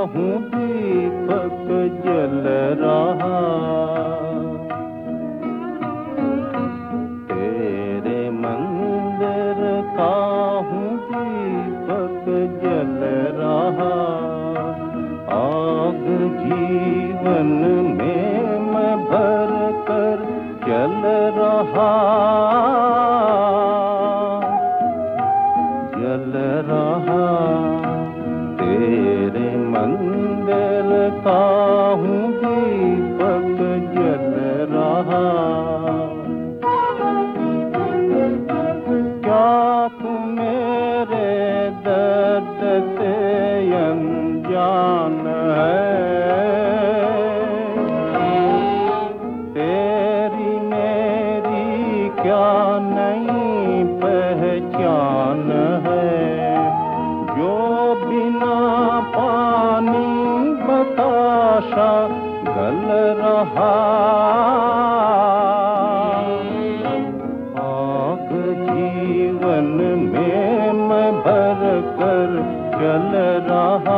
हूँ दीपक जल रहा, तेरे मंदिर का हूँ दीपक जल रहा। आग जीवन में मैं भर कर चल रहा, जल रहा, तेरे मंदिर का हूँ दीपक जल रहा। क्या तू मेरे दर्द से अनजान है? तेरी मेरी क्या नई पहचान है, जो बिना पानी बताशा गल रहा। आग जीवन में मैं भर कर चल रहा,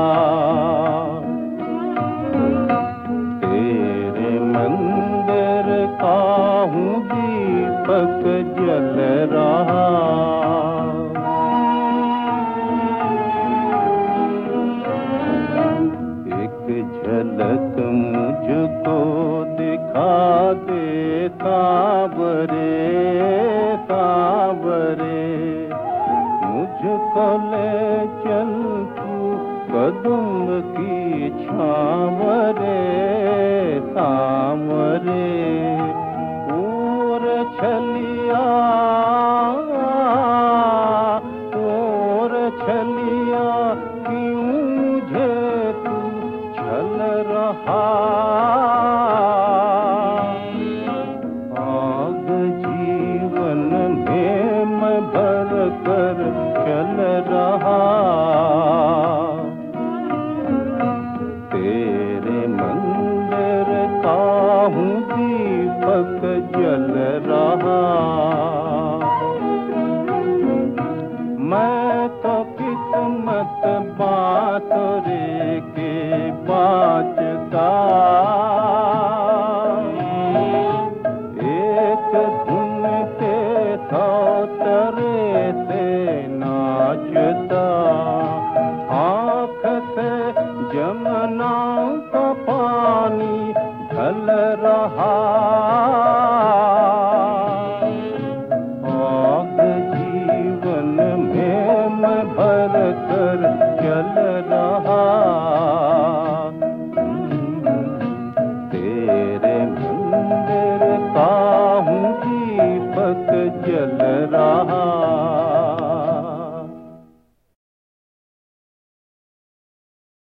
तेरे मंदिर का हूँ दीपक जल रहा। झलक मुझको दिखा दे सांवरे, सांवरे, मुझको ले चल तू कदम की छाँव रे, सांवरे। और छलिया, और छलिया क्यों मुझे चल रहा। आग जीवन में मैं भर कर चल रहा, तेरे मंदिर का हूँ दीपक जल रहा। मैं तो किस्मत बांसुरी के बाजता, एक धुन के सौतरे से नाचता। आँख से जमुना का पानी ढल रहा, आग जीवन में मैं भर कर चल रहा, तेरे मंदिर का हूँ दीपक जल रहा।